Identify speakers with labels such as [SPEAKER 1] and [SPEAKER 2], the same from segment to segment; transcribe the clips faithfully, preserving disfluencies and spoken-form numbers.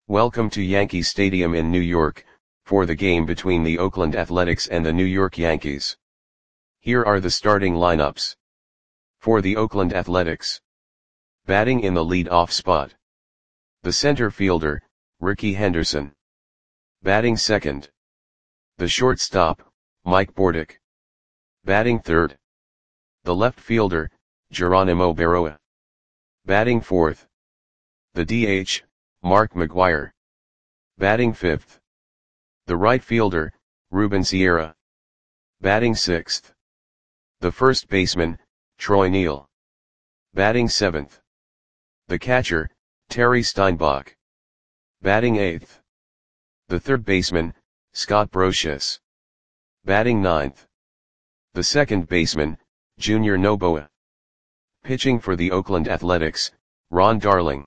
[SPEAKER 1] Welcome to Yankee Stadium in New York, for the game between the Oakland Athletics and the New York Yankees. Here are the starting lineups. For the Oakland Athletics. Batting in the lead-off spot. The center fielder, Rickey Henderson. Batting second. The shortstop, Mike Bordick. Batting third. The left fielder, Geronimo Berroa. Batting fourth. The D H, Mark McGwire. Batting fifth. The right fielder, Ruben Sierra. Batting sixth. The first baseman, Troy Neal. Batting seventh. The catcher, Terry Steinbach. Batting eighth. The third baseman, Scott Brosius. Batting ninth. The second baseman, Junior Noboa. Pitching for the Oakland Athletics, Ron Darling.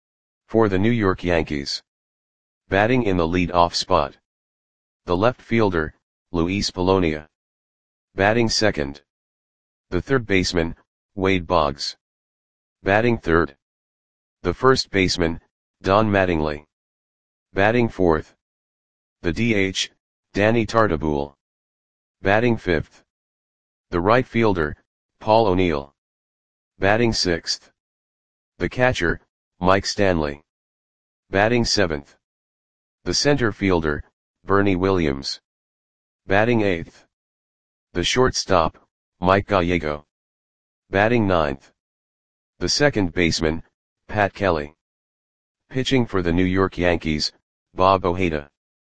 [SPEAKER 1] For the New York Yankees. Batting in the lead-off spot. The left fielder, Luis Polonia. Batting second. The third baseman, Wade Boggs. Batting third. The first baseman, Don Mattingly. Batting fourth. The D H, Danny Tartabull. Batting fifth. The right fielder, Paul O'Neill. Batting sixth. The catcher, Mike Stanley. Batting seventh. The center fielder, Bernie Williams. Batting eighth. The shortstop, Mike Gallego. Batting ninth. The second baseman, Pat Kelly. Pitching for the New York Yankees, Bob Ojeda.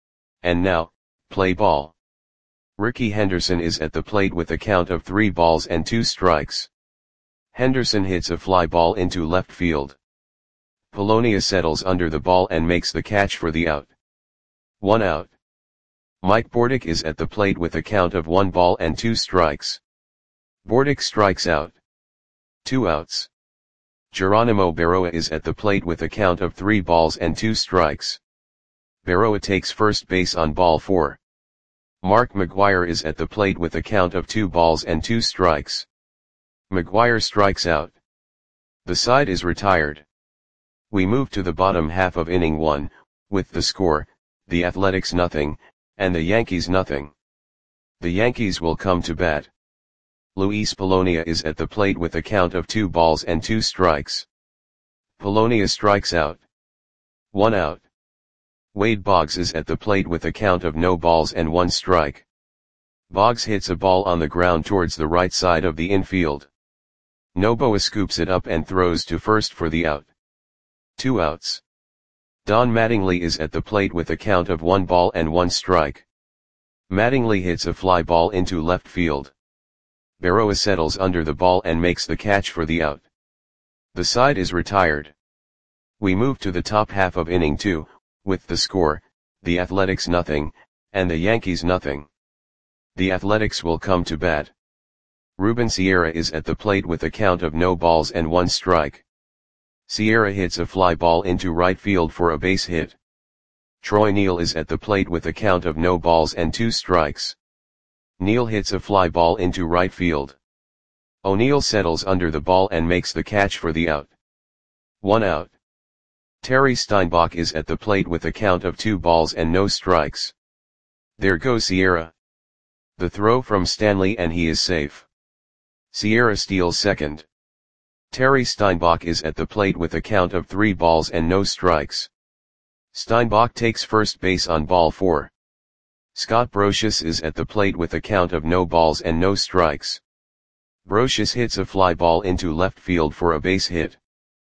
[SPEAKER 1] And now, play ball. Rickey Henderson is at the plate with a count of three balls and two strikes. Henderson hits a fly ball into left field. Polonia settles under the ball and makes the catch for the out. One out. Mike Bordick is at the plate with a count of one ball and two strikes. Bordick strikes out. Two outs. Geronimo Berroa is at the plate with a count of three balls and two strikes. Berroa takes first base on ball four. Mark McGwire is at the plate with a count of two balls and two strikes. McGwire strikes out. The side is retired. We move to the bottom half of inning one, with the score, the Athletics nothing, and the Yankees nothing. The Yankees will come to bat. Luis Polonia is at the plate with a count of two balls and two strikes. Polonia strikes out. One out. Wade Boggs is at the plate with a count of no balls and one strike. Boggs hits a ball on the ground towards the right side of the infield. Noboa scoops it up and throws to first for the out. Two outs. Don Mattingly is at the plate with a count of one ball and one strike. Mattingly hits a fly ball into left field. Berroa settles under the ball and makes the catch for the out. The side is retired. We move to the top half of inning two, with the score, the Athletics nothing, and the Yankees nothing. The Athletics will come to bat. Ruben Sierra is at the plate with a count of no balls and one strike. Sierra hits a fly ball into right field for a base hit. Troy Neal is at the plate with a count of no balls and two strikes. Neal hits a fly ball into right field. O'Neill settles under the ball and makes the catch for the out. One out. Terry Steinbach is at the plate with a count of two balls and no strikes. There goes Sierra. The throw from Stanley and he is safe. Sierra steals second. Terry Steinbach is at the plate with a count of three balls and no strikes. Steinbach takes first base on ball four. Scott Brosius is at the plate with a count of no balls and no strikes. Brosius hits a fly ball into left field for a base hit.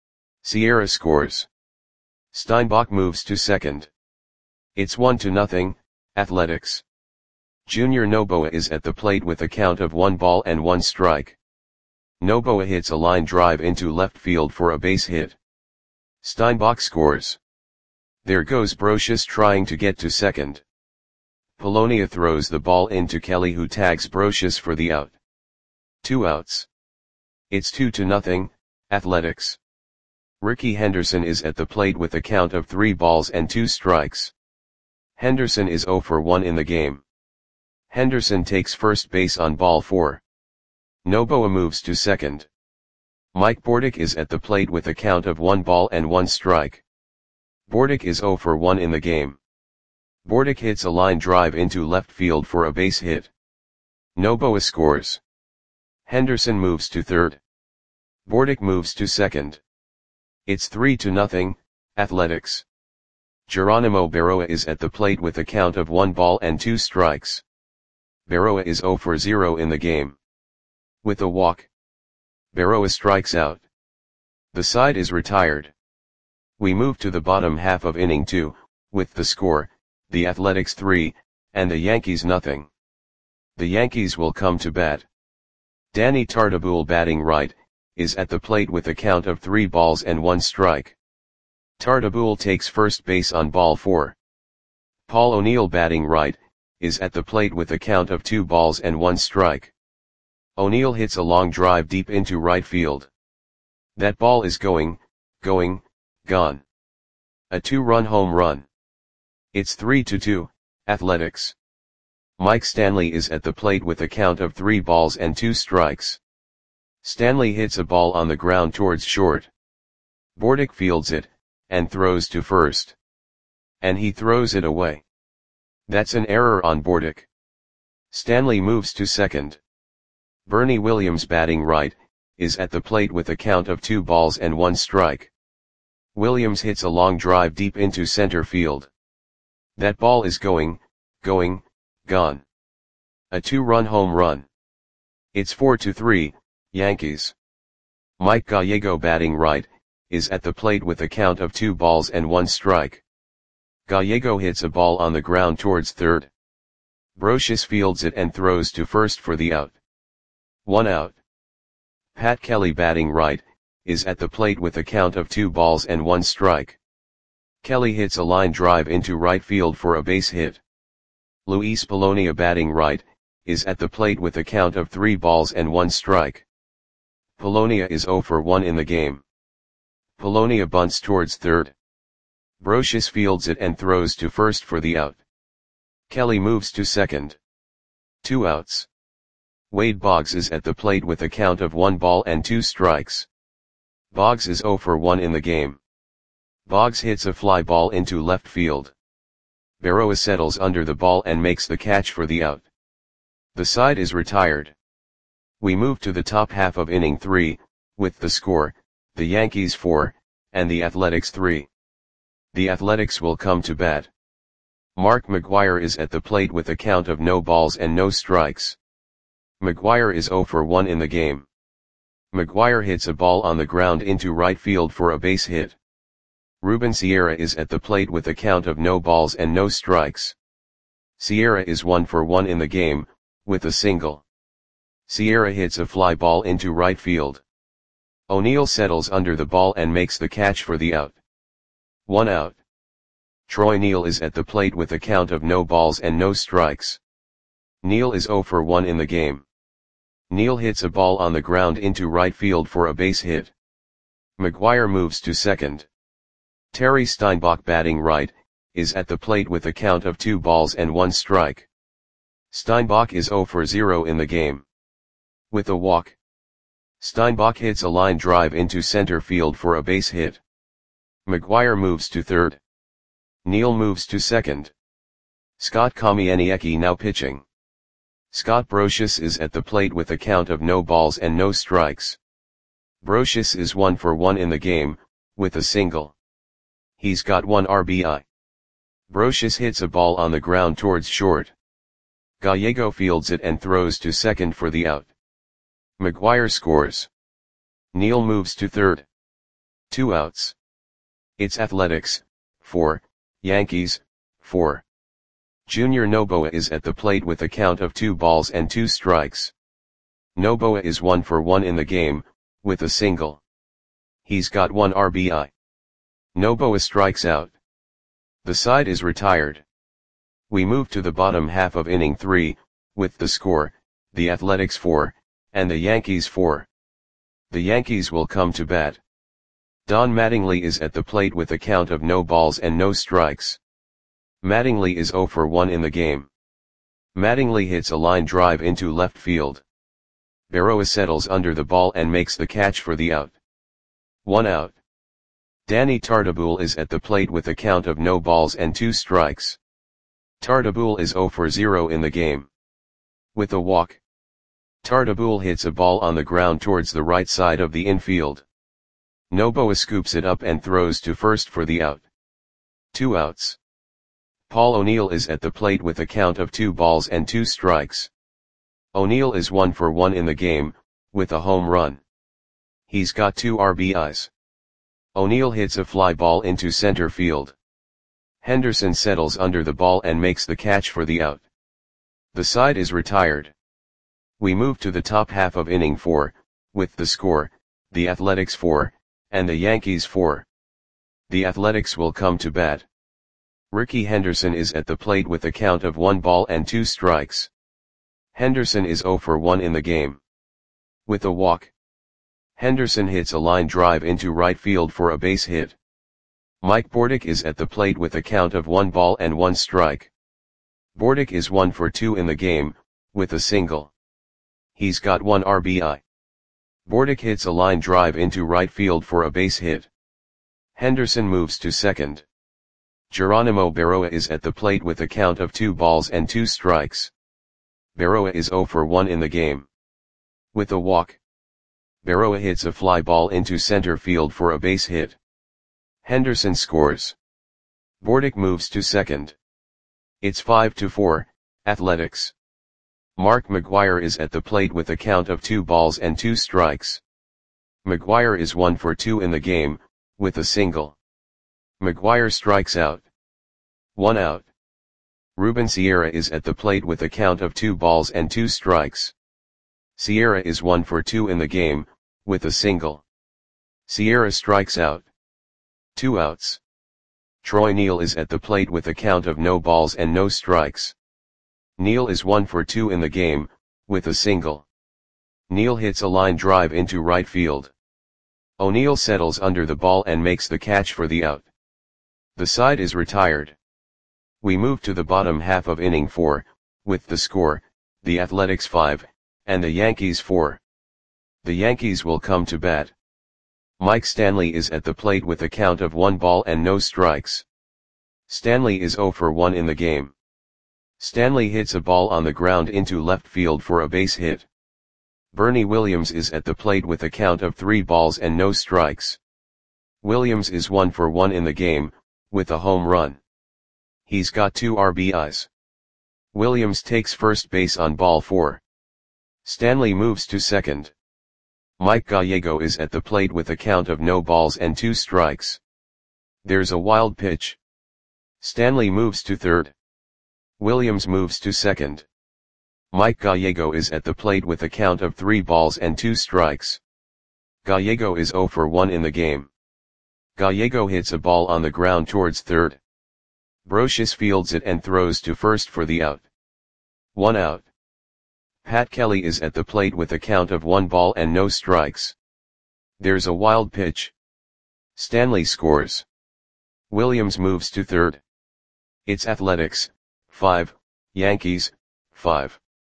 [SPEAKER 1] Sierra scores. Steinbach moves to second. It's one to nothing, Athletics. Junior Noboa is at the plate with a count of one ball and one strike. Noboa hits a line drive into left field for a base hit. Steinbach scores. There goes Brosius trying to get to second. Polonia throws the ball into Kelly who tags Brosius for the out. Two outs. It's two to nothing, Athletics. Rickey Henderson is at the plate with a count of three balls and two strikes. Henderson is zero for one in the game. Henderson takes first base on ball four. Noboa moves to second. Mike Bordick is at the plate with a count of one ball and one strike. Bordick is zero for one in the game. Bordick hits a line drive into left field for a base hit. Noboa scores. Henderson moves to third. Bordick moves to second. It's three to nothing, Athletics. Geronimo Berroa is at the plate with a count of one ball and two strikes. Berroa is zero for zero in the game. With a walk, Berroa strikes out. The side is retired. We move to the bottom half of inning two, with the score, the Athletics three, and the Yankees nothing. The Yankees will come to bat. Danny Tartabull, batting right, is at the plate with a count of three balls and one strike. Tartabull takes first base on ball four. Paul O'Neill, batting right, is at the plate with a count of two balls and one strike. O'Neill hits a long drive deep into right field. That ball is going, going, gone. A two-run home run. It's three to two, Athletics. Mike Stanley is at the plate with a count of three balls and two strikes. Stanley hits a ball on the ground towards short. Bordick fields it, and throws to first. And he throws it away. That's an error on Bordick. Stanley moves to second. Bernie Williams, batting right, is at the plate with a count of two balls and one strike. Williams hits a long drive deep into center field. That ball is going, going, gone. A two-run home run. It's four to three, Yankees. Mike Gallego, batting right, is at the plate with a count of two balls and one strike. Gallego hits a ball on the ground towards third. Brocious fields it and throws to first for the out. One out. Pat Kelly, batting right, is at the plate with a count of two balls and one strike. Kelly hits a line drive into right field for a base hit. Luis Polonia, batting right, is at the plate with a count of three balls and one strike. Polonia is zero for one in the game. Polonia bunts towards third. Brocious fields it and throws to first for the out. Kelly moves to second. Two outs. Wade Boggs is at the plate with a count of one ball and two strikes. Boggs is zero for one in the game. Boggs hits a fly ball into left field. Berroa settles under the ball and makes the catch for the out. The side is retired. We move to the top half of inning three, with the score, the Yankees four, and the Athletics three. The Athletics will come to bat. Mark McGwire is at the plate with a count of no balls and no strikes. McGwire is zero for one in the game. McGwire hits a ball on the ground into right field for a base hit. Ruben Sierra is at the plate with a count of no balls and no strikes. Sierra is one for one in the game, with a single. Sierra hits a fly ball into right field. O'Neill settles under the ball and makes the catch for the out. One out. Troy Neal is at the plate with a count of no balls and no strikes. Neal is zero for one in the game. Neal hits a ball on the ground into right field for a base hit. McGwire moves to second. Terry Steinbach, batting right, is at the plate with a count of two balls and one strike. Steinbach is zero for zero in the game. With a walk, Steinbach hits a line drive into center field for a base hit. McGwire moves to third. Neal moves to second. Scott Kamieniecki now pitching. Scott Brocious is at the plate with a count of no balls and no strikes. Brocious is one for one in the game, with a single. He's got one R B I. Brocious hits a ball on the ground towards short. Gallego fields it and throws to second for the out. McGwire scores. Neal moves to third. Two outs. It's Athletics, four, Yankees, four. Junior Noboa is at the plate with a count of two balls and two strikes. Noboa is one for one in the game, with a single. He's got one R B I. Noboa strikes out. The side is retired. We move to the bottom half of inning three, with the score, the Athletics four, and the Yankees four. The Yankees will come to bat. Don Mattingly is at the plate with a count of no balls and no strikes. Mattingly is zero for one in the game. Mattingly hits a line drive into left field. Berroa settles under the ball and makes the catch for the out. One out. Danny Tartabull is at the plate with a count of no balls and two strikes. Tartabull is zero for zero in the game. With a walk, Tartabull hits a ball on the ground towards the right side of the infield. Noboa scoops it up and throws to first for the out. Two outs. Paul O'Neill is at the plate with a count of two balls and two strikes. O'Neill is one for one in the game, with a home run. He's got two R B Is. O'Neill hits a fly ball into center field. Henderson settles under the ball and makes the catch for the out. The side is retired. We move to the top half of inning four, with the score, the Athletics four, and the Yankees four. The Athletics will come to bat. Rickey Henderson is at the plate with a count of one ball and two strikes. Henderson is zero for one in the game. With a walk, Henderson hits a line drive into right field for a base hit. Mike Bordick is at the plate with a count of one ball and one strike. Bordick is one for two in the game, with a single. He's got one R B I. Bordick hits a line drive into right field for a base hit. Henderson moves to second. Geronimo Berroa is at the plate with a count of two balls and two strikes. Berroa is zero for one in the game. With a walk, Berroa hits a fly ball into center field for a base hit. Henderson scores. Bordick moves to second. It's five to four, Athletics. Mark McGwire is at the plate with a count of two balls and two strikes. McGwire is one for two in the game, with a single. McGwire strikes out. One out. Ruben Sierra is at the plate with a count of two balls and two strikes. Sierra is one for two in the game, with a single. Sierra strikes out. Two outs. Troy Neal is at the plate with a count of no balls and no strikes. Neal is one for two in the game, with a single. Neal hits a line drive into right field. O'Neill settles under the ball and makes the catch for the out. The side is retired. We move to the bottom half of inning four, with the score, the Athletics five, and the Yankees four. The Yankees will come to bat. Mike Stanley is at the plate with a count of one ball and no strikes. Stanley is zero for one in the game. Stanley hits a ball on the ground into left field for a base hit. Bernie Williams is at the plate with a count of three balls and no strikes. Williams is one for one in the game, with a home run. He's got two R B Is. Williams takes first base on ball four. Stanley moves to second. Mike Gallego is at the plate with a count of no balls and two strikes. There's a wild pitch. Stanley moves to third. Williams moves to second. Mike Gallego is at the plate with a count of three balls and two strikes. Gallego is zero for one in the game. Gallego hits a ball on the ground towards third. Brocious fields it and throws to first for the out. One out. Pat Kelly is at the plate with a count of one ball and no strikes. There's a wild pitch. Stanley scores. Williams moves to third. It's Athletics, five, Yankees, five.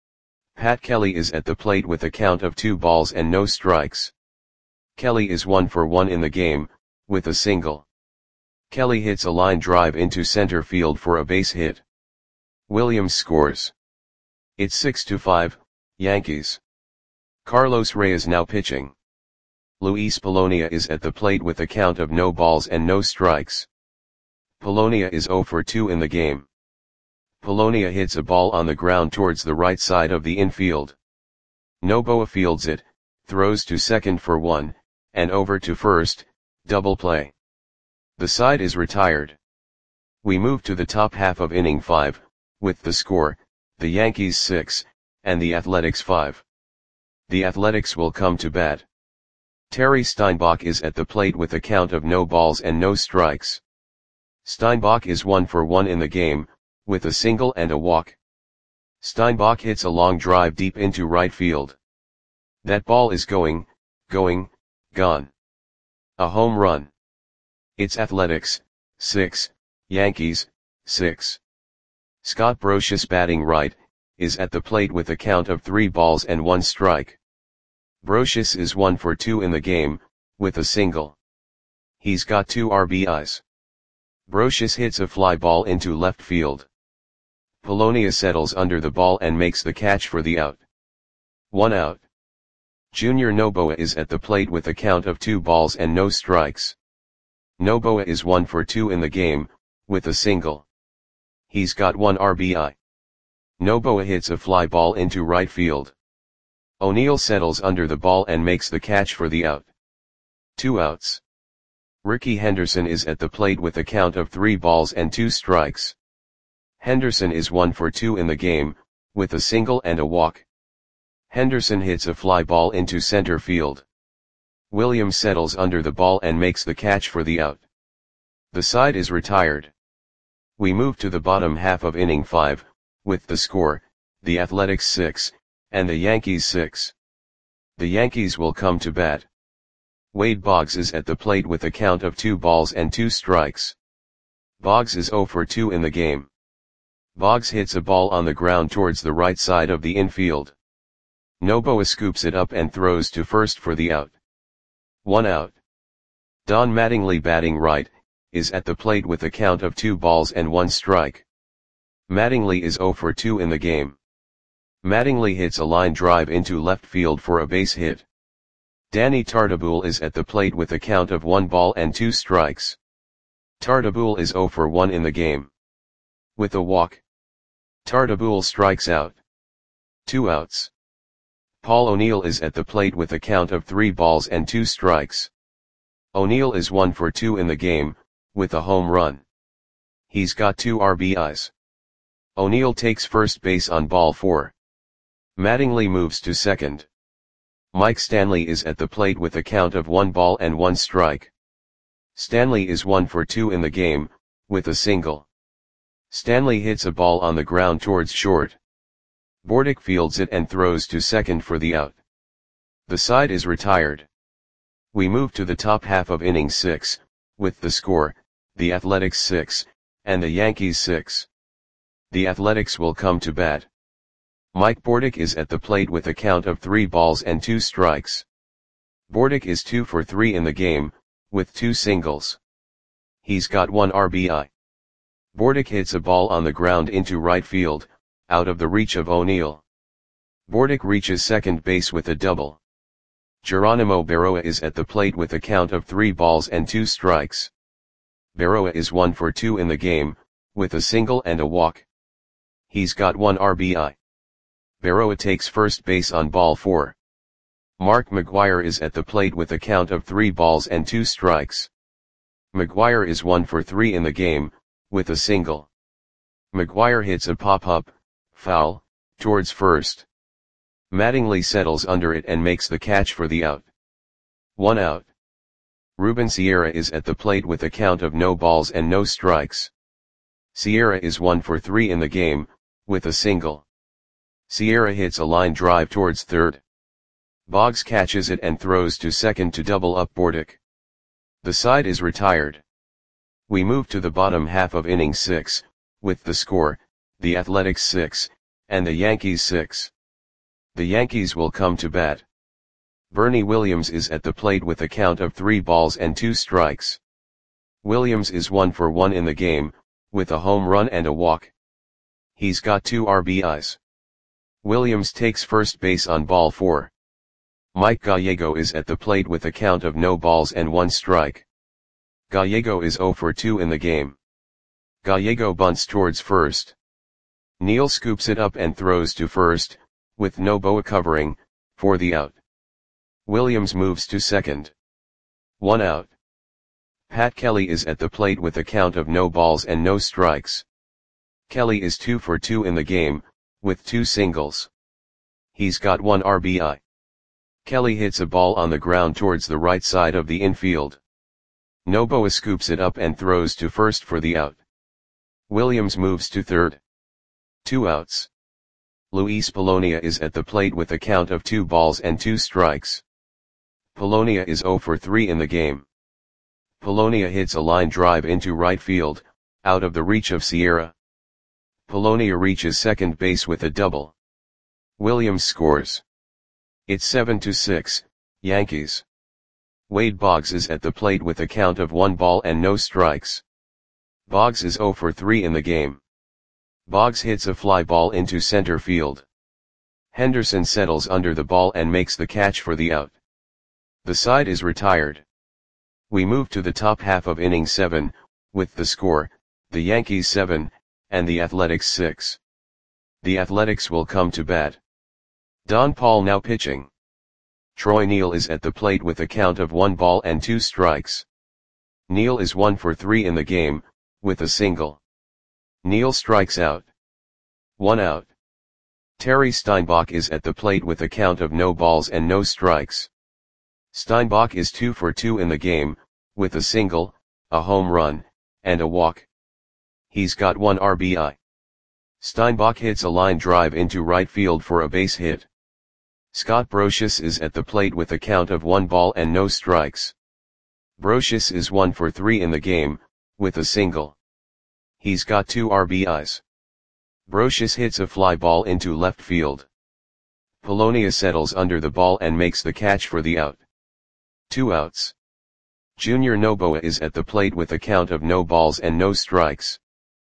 [SPEAKER 1] Pat Kelly is at the plate with a count of two balls and no strikes. Kelly is one for one in the game, with a single. Kelly hits a line drive into center field for a base hit. Williams scores. It's six to five, Yankees. Carlos Reyes now pitching. Luis Polonia is at the plate with a count of no balls and no strikes. Polonia is zero for two in the game. Polonia hits a ball on the ground towards the right side of the infield. Noboa fields it, throws to second for one, and over to first, double play. The side is retired. We move to the top half of inning five, with the score, the Yankees six, and the Athletics five. The Athletics will come to bat. Terry Steinbach is at the plate with a count of no balls and no strikes. Steinbach is one for one in the game, with a single and a walk. Steinbach hits a long drive deep into right field. That ball is going, going, gone. A home run. It's Athletics, six, Yankees, six. Scott Brocious batting right, is at the plate with a count of three balls and one strike. Brocious is one for two in the game, with a single. He's got two R B Is. Brocious hits a fly ball into left field. Polonia settles under the ball and makes the catch for the out. One out. Junior Noboa is at the plate with a count of two balls and no strikes. Noboa is one for two in the game, with a single. He's got one R B I. Noboa hits a fly ball into right field. O'Neill settles under the ball and makes the catch for the out. Two outs. Ricky Henderson is at the plate with a count of three balls and two strikes. Henderson is one for two in the game, with a single and a walk. Henderson hits a fly ball into center field. Williams settles under the ball and makes the catch for the out. The side is retired. We move to the bottom half of inning five, with the score, the Athletics six, and the Yankees six. The Yankees will come to bat. Wade Boggs is at the plate with a count of two balls and two strikes. Boggs is zero for two in the game. Boggs hits a ball on the ground towards the right side of the infield. Noboa scoops it up and throws to first for the out. One out. Don Mattingly, batting right, is at the plate with a count of two balls and one strike. Mattingly is zero for two in the game. Mattingly hits a line drive into left field for a base hit. Danny Tartabull is at the plate with a count of one ball and two strikes. Tartabull is zero for one in the game. With a walk, Tartabull strikes out. Two outs. Paul O'Neill is at the plate with a count of three balls and two strikes. O'Neill is one for two in the game, with a home run. He's got two R B Is. O'Neill takes first base on ball four. Mattingly moves to second. Mike Stanley is at the plate with a count of one ball and one strike. Stanley is one for two in the game, with a single. Stanley hits a ball on the ground towards short. Bordick fields it and throws to second for the out. The side is retired. We move to the top half of inning six, with the score, the Athletics six, and the Yankees six. The Athletics will come to bat. Mike Bordick is at the plate with a count of three balls and two strikes. Bordick is two for three in the game, with two singles. He's got one R B I. Bordick hits a ball on the ground into right field, out of the reach of O'Neill. Bordick reaches second base with a double. Geronimo Berroa is at the plate with a count of three balls and two strikes. Berroa is one for two in the game, with a single and a walk. He's got one R B I. Berroa takes first base on ball four. Mark McGwire is at the plate with a count of three balls and two strikes. McGwire is one for three in the game, with a single. McGwire hits a pop-up, foul, towards first. Mattingly settles under it and makes the catch for the out. One out. Ruben Sierra is at the plate with a count of no balls and no strikes. Sierra is one for three in the game, with a single. Sierra hits a line drive towards third. Boggs catches it and throws to second to double up Bordick. The side is retired. We move to the bottom half of inning six, with the score, the Athletics six, and the Yankees six. The Yankees will come to bat. Bernie Williams is at the plate with a count of three balls and two strikes. Williams is one for one in the game, with a home run and a walk. He's got two R B Is. Williams takes first base on ball four. Mike Gallego is at the plate with a count of no balls and one strike. Gallego is zero for two in the game. Gallego bunts towards first. Neal scoops it up and throws to first, with Noboa covering, for the out. Williams moves to second. One out. Pat Kelly is at the plate with a count of no balls and no strikes. Kelly is two for two in the game, with two singles. He's got one R B I. Kelly hits a ball on the ground towards the right side of the infield. Noboa scoops it up and throws to first for the out. Williams moves to third. Two outs. Luis Polonia is at the plate with a count of two balls and two strikes. Polonia is zero for three in the game. Polonia hits a line drive into right field, out of the reach of Sierra. Polonia reaches second base with a double. Williams scores. It's seven to six, Yankees. Wade Boggs is at the plate with a count of one ball and no strikes. Boggs is zero for three in the game. Boggs hits a fly ball into center field. Henderson settles under the ball and makes the catch for the out. The side is retired. We move to the top half of inning seven, with the score, the Yankees seven, and the Athletics six. The Athletics will come to bat. Don Paul now pitching. Troy Neal is at the plate with a count of one ball and two strikes. Neal is one for three in the game, with a single. Neal strikes out. One out. Terry Steinbach is at the plate with a count of no balls and no strikes. Steinbach is two for two in the game, with a single, a home run, and a walk. He's got one R B I. Steinbach hits a line drive into right field for a base hit. Scott Brosius is at the plate with a count of one ball and no strikes. Brosius is one for three in the game, with a single. He's got two R B Is. Brosius hits a fly ball into left field. Polonia settles under the ball and makes the catch for the out. Two outs. Junior Noboa is at the plate with a count of no balls and no strikes.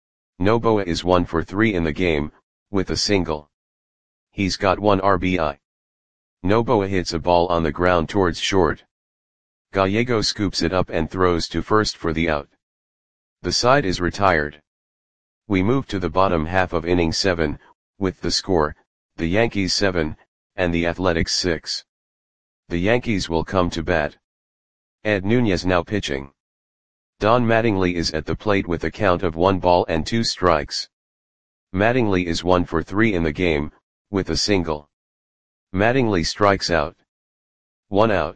[SPEAKER 1] Noboa is one for three in the game, with a single. He's got one R B I. Noboa hits a ball on the ground towards short. Gallego scoops it up and throws to first for the out. The side is retired. We move to the bottom half of inning seven, with the score, the Yankees seven, and the Athletics six. The Yankees will come to bat. Ed Nunez now pitching. Don Mattingly is at the plate with a count of one ball and two strikes. Mattingly is one for three in the game, with a single. Mattingly strikes out. One out.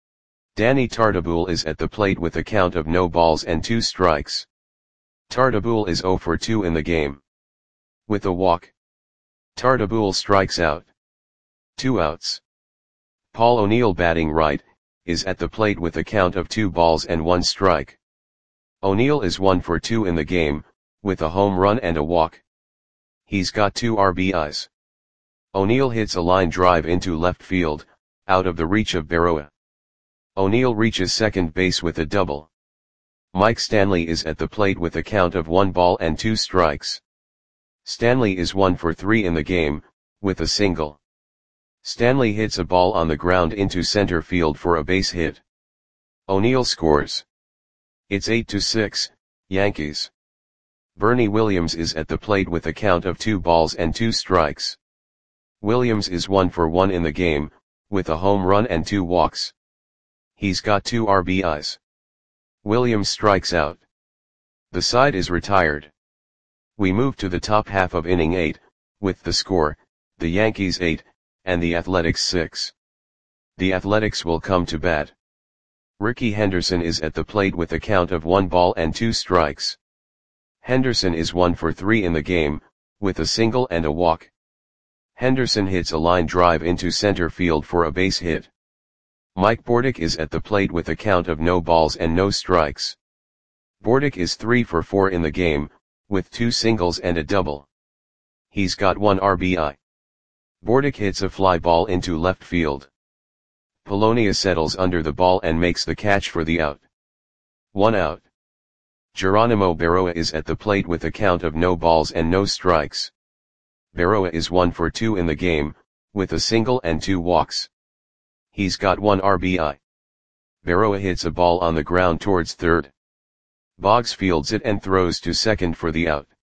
[SPEAKER 1] Danny Tartabull is at the plate with a count of no balls and two strikes. Tartabull is zero for two in the game. With a walk. Tartabull strikes out. Two outs. Paul O'Neill batting right, is at the plate with a count of two balls and one strike. O'Neill is one for two in the game, with a home run and a walk. He's got two R B Is. O'Neill hits a line drive into left field, out of the reach of Berroa. O'Neill reaches second base with a double. Mike Stanley is at the plate with a count of one ball and two strikes. Stanley is one for three in the game, with a single. Stanley hits a ball on the ground into center field for a base hit. O'Neill scores. It's eight to six, Yankees. Bernie Williams is at the plate with a count of two balls and two strikes. Williams is one for one in the game, with a home run and two walks. He's got two R B Is. Williams strikes out. The side is retired. We move to the top half of inning eight, with the score, the Yankees eight, and the Athletics six. The Athletics will come to bat. Ricky Henderson is at the plate with a count of one ball and two strikes. Henderson is one for three in the game, with a single and a walk. Henderson hits a line drive into center field for a base hit. Mike Bordick is at the plate with a count of no balls and no strikes. Bordick is three for four in the game, with two singles and a double. He's got one R B I. Bordick hits a fly ball into left field. Polonia settles under the ball and makes the catch for the out. One out. Geronimo Berroa is at the plate with a count of no balls and no strikes. Berroa is one for two in the game, with a single and two walks. He's got one R B I. Berroa hits a ball on the ground towards third. Boggs fields it and throws to second for the out.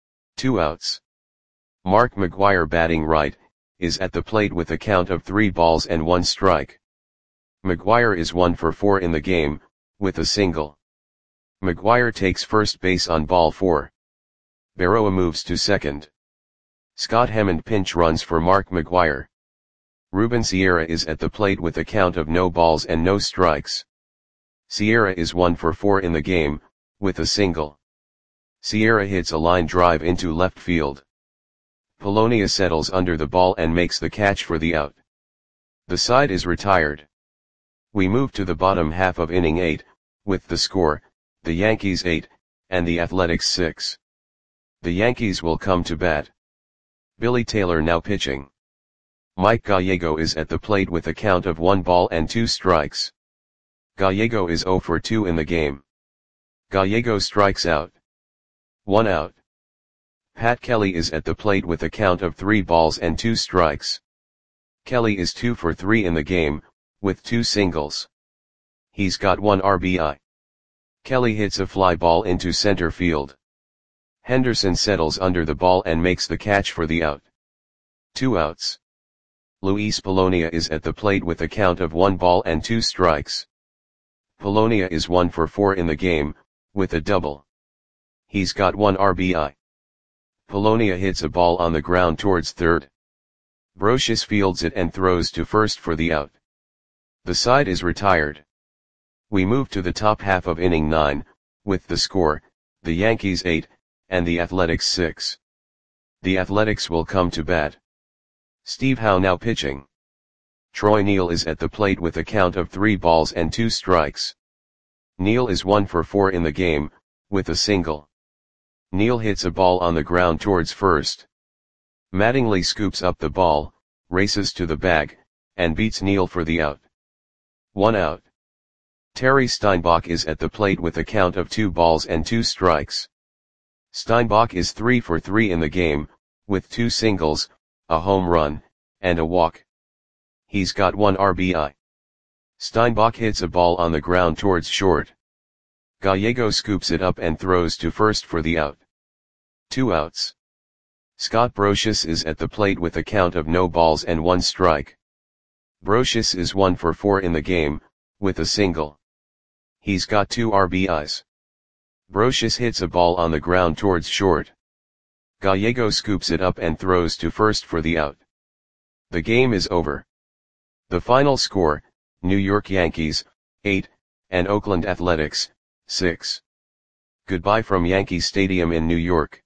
[SPEAKER 1] Two outs. Mark McGwire batting right, is at the plate with a count of three balls and one strike. McGwire is one for four in the game, with a single. McGwire takes first base on ball four. Berroa moves to second. Scott Hammond pinch runs for Mark McGwire. Ruben Sierra is at the plate with a count of no balls and no strikes. Sierra is one for four in the game, with a single. Sierra hits a line drive into left field. Polonia settles under the ball and makes the catch for the out. The side is retired. We move to the bottom half of inning eight, with the score, the Yankees eight, and the Athletics six. The Yankees will come to bat. Billy Taylor now pitching. Mike Gallego is at the plate with a count of one ball and two strikes. Gallego is zero for two in the game. Gallego strikes out. One out. Pat Kelly is at the plate with a count of three balls and two strikes. Kelly is two for three in the game, with two singles. He's got one R B I. Kelly hits a fly ball into center field. Henderson settles under the ball and makes the catch for the out. Two outs. Luis Polonia is at the plate with a count of one ball and two strikes. Polonia is one for four in the game, with a double. He's got one R B I. Polonia hits a ball on the ground towards third. Brocious fields it and throws to first for the out. The side is retired. We move to the top half of inning nine, with the score, the Yankees eight, and the Athletics six. The Athletics will come to bat. Steve Howe now pitching. Troy Neal is at the plate with a count of three balls and two strikes. Neal is one for four in the game, with a single. Neal hits a ball on the ground towards first. Mattingly scoops up the ball, races to the bag, and beats Neal for the out. One out. Terry Steinbach is at the plate with a count of two balls and two strikes. Steinbach is three for three in the game, with two singles, a home run, and a walk. He's got one R B I. Steinbach hits a ball on the ground towards short. Gallego scoops it up and throws to first for the out. Two outs. Scott Brocious is at the plate with a count of no balls and one strike. Brocious is one for four in the game, with a single. He's got two R B Is. Brocious hits a ball on the ground towards short. Gallego scoops it up and throws to first for the out. The game is over. The final score, New York Yankees, eight, and Oakland Athletics, six. Goodbye from Yankee Stadium in New York.